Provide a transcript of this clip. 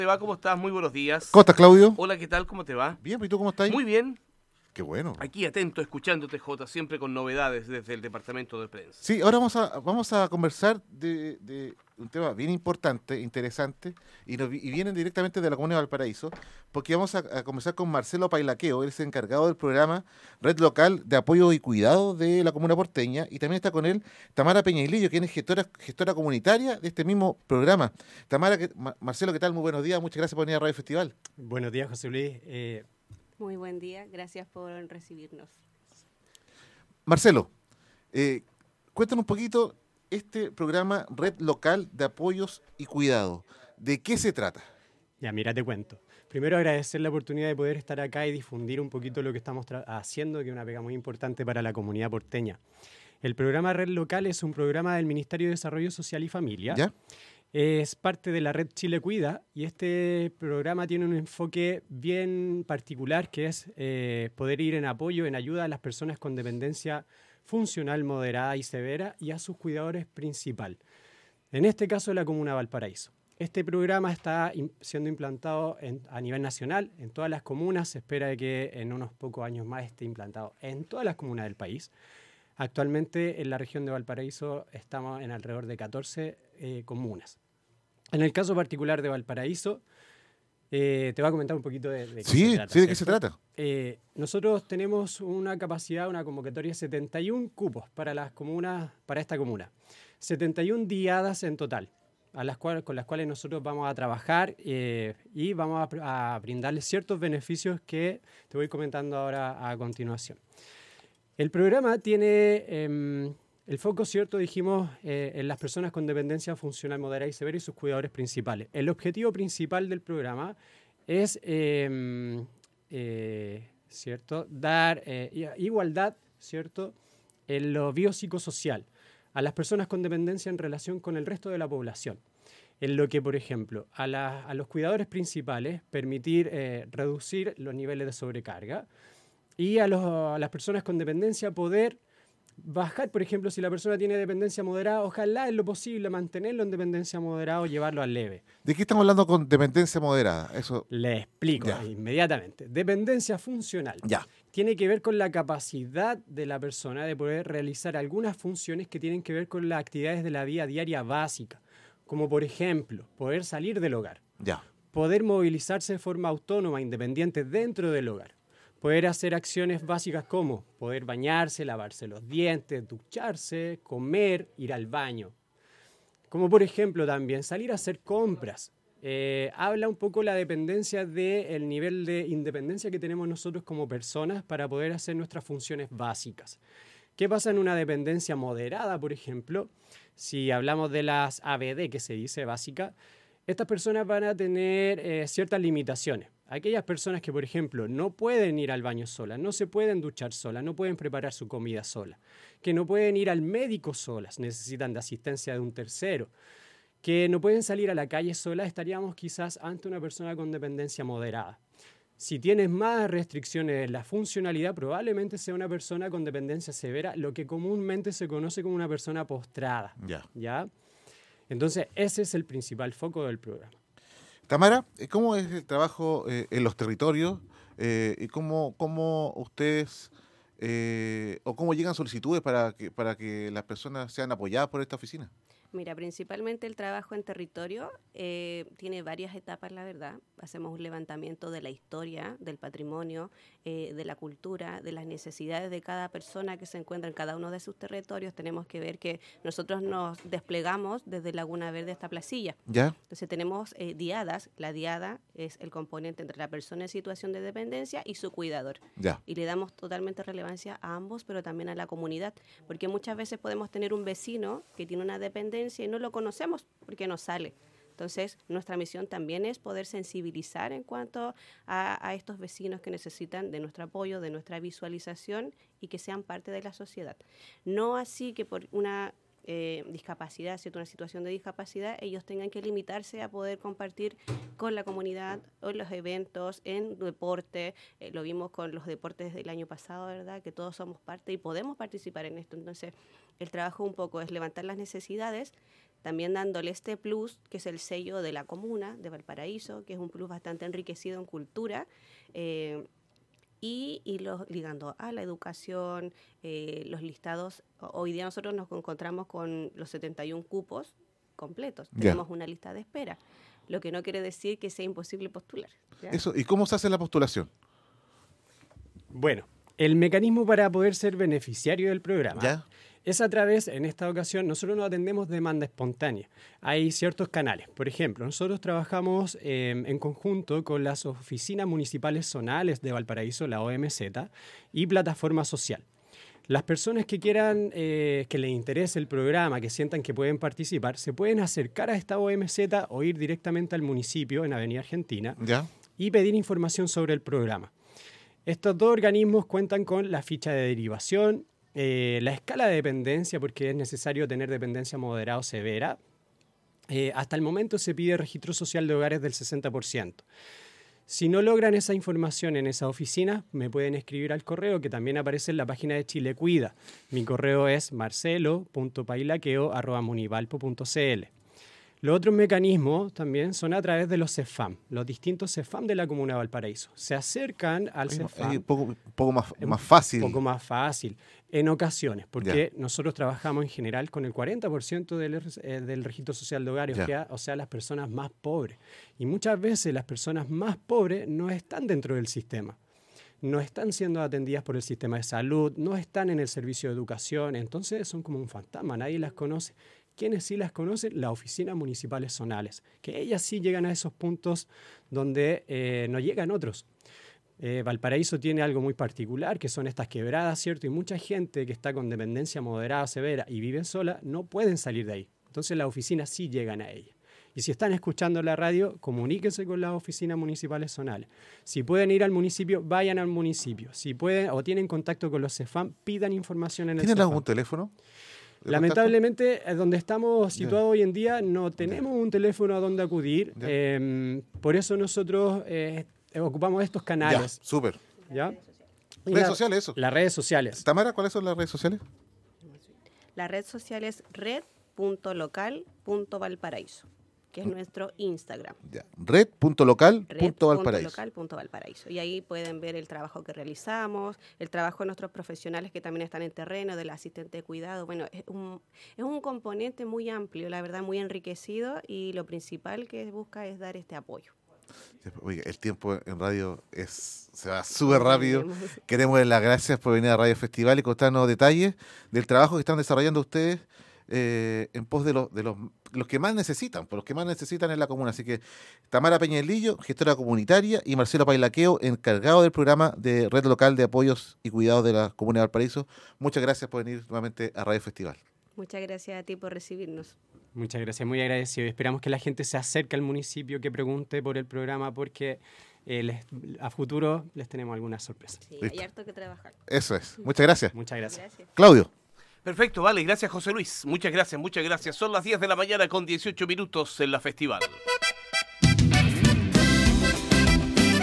¿Te va? ¿Cómo estás? Muy buenos días. ¿Cómo estás, Claudio? Hola, ¿qué tal? ¿Cómo te va? Bien, ¿y tú cómo estás? Muy bien. Qué bueno. Aquí atento, escuchándote, Jota, siempre con novedades desde el departamento de prensa. Sí, ahora vamos a conversar de un tema bien importante, interesante, y vienen directamente de la Comuna de Valparaíso, porque vamos a conversar con Marcelo Pailaqueo, él es encargado del programa Red Local de Apoyo y Cuidado de la Comuna Porteña, y también está con él Tamara Peñailillo, quien es gestora comunitaria de este mismo programa. Tamara, Marcelo, ¿qué tal? Muy buenos días, muchas gracias por venir a Radio Festival. Buenos días, José Luis. Muy buen día, gracias por recibirnos. Marcelo, cuéntanos un poquito este programa Red Local de Apoyos y Cuidado. ¿De qué se trata? Ya, mira, te cuento. Primero agradecer la oportunidad de poder estar acá y difundir un poquito lo que estamos haciendo, que es una pega muy importante para la comunidad porteña. El programa Red Local es un programa del Ministerio de Desarrollo Social y Familia. ¿Ya? Es parte de la red Chile Cuida y este programa tiene un enfoque bien particular que es poder ir en apoyo, en ayuda a las personas con dependencia funcional moderada y severa y a sus cuidadores principal. En este caso, la Comuna de Valparaíso. Este programa está siendo implantado a nivel nacional en todas las comunas. Se espera que en unos pocos años más esté implantado en todas las comunas del país. Actualmente en la región de Valparaíso estamos en alrededor de 14 comunas. En el caso particular de Valparaíso, te voy a comentar un poquito de qué se trata. Sí, ¿de qué se trata? Nosotros tenemos una capacidad, una convocatoria de 71 cupos para las comunas, para esta comuna. 71 diadas en total, con las cuales nosotros vamos a trabajar y vamos a brindarles ciertos beneficios que te voy comentando ahora a continuación. El programa tiene el foco, cierto, dijimos, en las personas con dependencia funcional moderada y severa y sus cuidadores principales. El objetivo principal del programa es, cierto, dar igualdad, cierto, en lo biopsicosocial a las personas con dependencia en relación con el resto de la población. En lo que, por ejemplo, a los cuidadores principales permitir reducir los niveles de sobrecarga y a las personas con dependencia poder bajar, por ejemplo, si la persona tiene dependencia moderada, ojalá en lo posible mantenerlo en dependencia moderada o llevarlo al leve. ¿De qué estamos hablando con dependencia moderada? Eso. Le explico inmediatamente. Dependencia funcional. Ya. Tiene que ver con la capacidad de la persona de poder realizar algunas funciones que tienen que ver con las actividades de la vida diaria básica, como por ejemplo, poder salir del hogar, Ya. poder movilizarse de forma autónoma, independiente dentro del hogar, poder hacer acciones básicas como poder bañarse, lavarse los dientes, ducharse, comer, ir al baño. Como por ejemplo también salir a hacer compras. Habla un poco la dependencia del nivel de independencia que tenemos nosotros como personas para poder hacer nuestras funciones básicas. ¿Qué pasa en una dependencia moderada, por ejemplo? Si hablamos de las ABD, que se dice básica, estas personas van a tener ciertas limitaciones. Aquellas personas que, por ejemplo, no pueden ir al baño solas, no se pueden duchar solas, no pueden preparar su comida sola, que no pueden ir al médico solas, necesitan de asistencia de un tercero, que no pueden salir a la calle solas, estaríamos quizás ante una persona con dependencia moderada. Si tienes más restricciones en la funcionalidad, probablemente sea una persona con dependencia severa, lo que comúnmente se conoce como una persona postrada. ¿Ya? Entonces, ese es el principal foco del programa. Tamara, ¿cómo es el trabajo en los territorios y cómo ustedes o cómo llegan solicitudes para que las personas sean apoyadas por esta oficina? Mira, principalmente el trabajo en territorio tiene varias etapas, la verdad. Hacemos un levantamiento de la historia, del patrimonio, de la cultura, de las necesidades de cada persona que se encuentra en cada uno de sus territorios. Tenemos que ver que nosotros nos desplegamos desde Laguna Verde hasta Placilla. ¿Ya? Entonces tenemos diadas. La diada es el componente entre la persona en situación de dependencia y su cuidador. Ya. Y le damos totalmente relevancia a ambos, pero también a la comunidad, porque muchas veces podemos tener un vecino que tiene una dependencia y no lo conocemos porque no sale. Entonces, nuestra misión también es poder sensibilizar en cuanto a estos vecinos que necesitan de nuestro apoyo, de nuestra visualización y que sean parte de la sociedad. No así que por una discapacidad, ¿cierto? Una situación de discapacidad, ellos tengan que limitarse a poder compartir con la comunidad o en los eventos, en deporte. Lo vimos con los deportes del año pasado, ¿verdad? Que todos somos parte y podemos participar en esto. Entonces, el trabajo un poco es levantar las necesidades, también dándole este plus, que es el sello de la comuna de Valparaíso, que es un plus bastante enriquecido en cultura, y ligando a la educación, los listados. Hoy día nosotros nos encontramos con los 71 cupos completos. Tenemos una lista de espera, lo que no quiere decir que sea imposible postular. ¿Ya? Eso, ¿y cómo se hace la postulación? Bueno, el mecanismo para poder ser beneficiario del programa ¿Ya? es a través, en esta ocasión, nosotros no atendemos demanda espontánea. Hay ciertos canales. Por ejemplo, nosotros trabajamos en conjunto con las oficinas municipales zonales de Valparaíso, la OMZ, y Plataforma Social. Las personas que quieran, que les interese el programa, que sientan que pueden participar, se pueden acercar a esta OMZ o ir directamente al municipio en Avenida Argentina ¿Ya? y pedir información sobre el programa. Estos dos organismos cuentan con la ficha de derivación, la escala de dependencia, porque es necesario tener dependencia moderada o severa. Hasta el momento se pide registro social de hogares del 60%. Si no logran esa información en esa oficina, me pueden escribir al correo que también aparece en la página de Chile Cuida. Mi correo es marcelo.pailaqueo@munivalpo.cl. Los otros mecanismos también son a través de los CEFAM, los distintos CEFAM de la Comuna de Valparaíso. Se acercan al CEFAM. Es un poco más fácil. Un poco más fácil, en ocasiones, porque nosotros trabajamos en general con el 40% del registro social de hogares, o sea, las personas más pobres. Y muchas veces las personas más pobres no están dentro del sistema. No están siendo atendidas por el sistema de salud, no están en el servicio de educación, entonces son como un fantasma, nadie las conoce. ¿Quiénes sí las conocen? Las oficinas municipales zonales, que ellas sí llegan a esos puntos donde no llegan otros. Valparaíso tiene algo muy particular, que son estas quebradas, ¿cierto? Y mucha gente que está con dependencia moderada, severa y vive sola, no pueden salir de ahí. Entonces las oficinas sí llegan a ellas. Y si están escuchando la radio, comuníquense con las oficinas municipales zonales. Si pueden ir al municipio, vayan al municipio. Si pueden o tienen contacto con los CEFAM, pidan información en el CEFAM. ¿Tienen algún teléfono? Lamentablemente, donde estamos situados hoy en día, no tenemos un teléfono a donde acudir. Por eso nosotros ocupamos estos canales. Ya, súper. ¿Ya? ¿Redes sociales eso? Las redes sociales. Tamara, ¿cuáles son las redes sociales? La red social es red.local.valparaíso, que es nuestro Instagram. Ya. Red.local.valparaíso. Red.local.valparaíso. Y ahí pueden ver el trabajo que realizamos, el trabajo de nuestros profesionales que también están en terreno, del asistente de cuidado. Bueno, es un componente muy amplio, la verdad, muy enriquecido, y lo principal que busca es dar este apoyo. Oiga, el tiempo en radio se va súper rápido. Queremos dar las gracias por venir a Radio Festival y contarnos detalles del trabajo que están desarrollando ustedes en pos de los que más necesitan, por los que más necesitan en la comuna. Así que Tamara Peñalillo, gestora comunitaria, y Marcelo Pailaqueo, encargado del programa de Red Local de Apoyos y Cuidados de la Comuna de Valparaíso. Muchas gracias por venir nuevamente a Radio Festival. Muchas gracias a ti por recibirnos. Muchas gracias, muy agradecido. Esperamos que la gente se acerque al municipio, que pregunte por el programa, porque a futuro les tenemos algunas sorpresas. Sí, hay harto que trabajar. Eso es. Muchas gracias. Muchas gracias. Claudio. Perfecto, vale. Gracias, José Luis. Muchas gracias, muchas gracias. Son las 10 de la mañana con 18 minutos en la Festival.